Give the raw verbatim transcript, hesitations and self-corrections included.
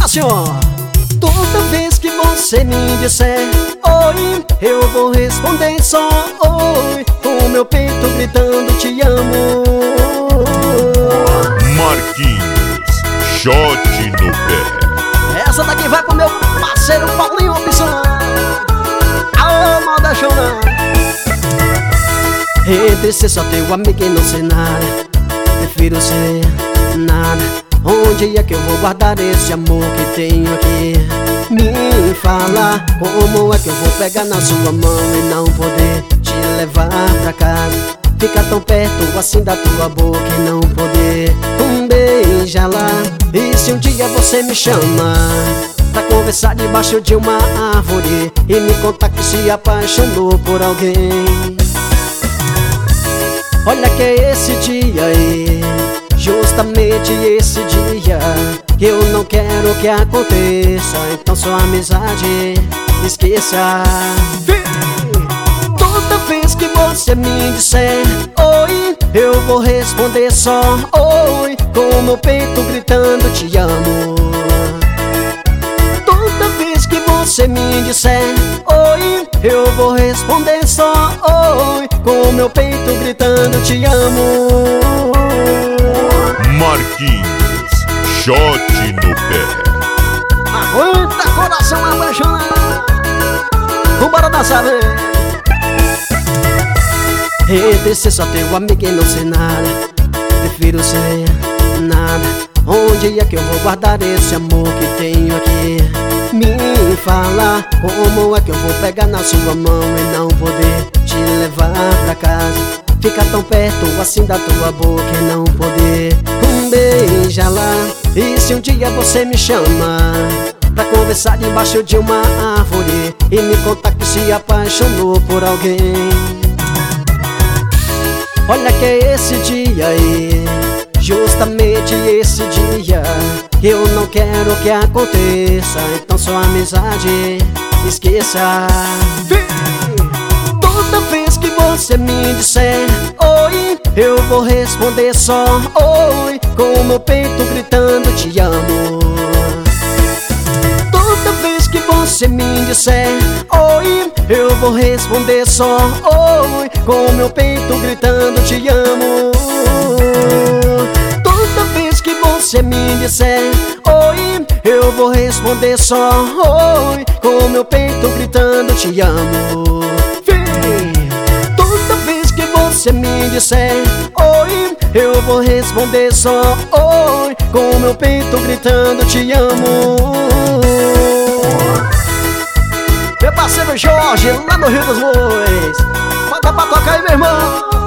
assim, ó. Toda vez que você me disser oi, eu vou responder só oi, com o meu peito gritando te amo. Marquinhos, shot no pé. Essa daqui vai pro meu parceiro Paulinho Opção. Alô, mal da chona. Entre ser só teu amigo e não ser nada, prefiro ser nada. Onde é que eu vou guardar esse amor que tenho aqui? Me fala, como é que eu vou pegar na sua mão e não poder te levar pra casa? Fica tão perto assim da tua boca e não poder um beija lá. E se um dia você me chama pra conversar debaixo de uma árvore e me contar que se apaixonou por alguém? Olha que é esse dia aí, justamente esse dia, que eu não quero que aconteça. Então sua amizade esqueça. Toda vez que você me disser oi, eu vou responder só oi, com o meu peito gritando te amo. Toda vez que você me disser oi, eu vou responder só oi, com o meu peito gritando te amo. Marquinhos, shot no pé. Aguenta coração apaixonado, vambora dançar, vem. Entre ser só teu amigo e não ser nada, prefiro ser nada. Onde é que eu vou guardar esse amor que tenho aqui? Me fala, como é que eu vou pegar na sua mão e não poder te levar pra casa? Fica tão perto assim da tua boca e não poder um beija lá. E se um dia você me chama pra conversar debaixo de uma árvore e me contar que se apaixonou por alguém? Olha que é esse dia aí, justamente esse dia, que eu não quero que aconteça. Então sua amizade esqueça. Toda vez que você me disser oi, eu vou responder só oi, com o meu peito gritando te amo. Toda vez que você me disser oi, eu vou responder só oi, com o meu peito gritando te amo. Toda vez que você me disser oi, eu vou responder só oi, com o meu peito gritando te amo. Toda vez que você me disser oi, eu vou responder só oi, com o meu peito gritando te amo. Meu parceiro Jorge, lá no Rio dos Bois, bota pra tocar aí, meu irmão.